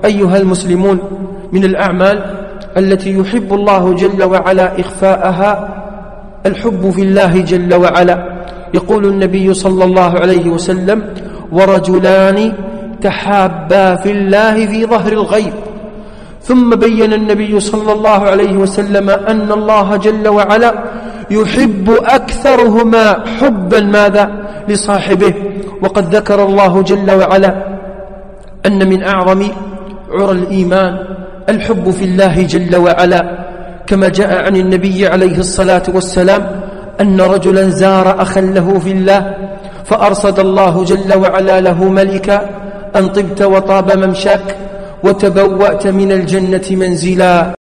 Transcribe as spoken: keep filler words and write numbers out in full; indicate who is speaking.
Speaker 1: أيها المسلمون، من الأعمال التي يحب الله جل وعلا إخفاءها الحب في الله جل وعلا. يقول النبي صلى الله عليه وسلم: ورجلان تحابا في الله في ظهر الغيب. ثم بين النبي صلى الله عليه وسلم أن الله جل وعلا يحب أكثرهما حبا ماذا؟ لصاحبه. وقد ذكر الله جل وعلا أن من أعظم عرى الإيمان الحب في الله جل وعلا، كما جاء عن النبي عليه الصلاة والسلام أن رجلا زار أخا له في الله فأرصد الله جل وعلا له ملكا: أن طبت وطاب ممشاك وتبوأت من الجنة منزلا.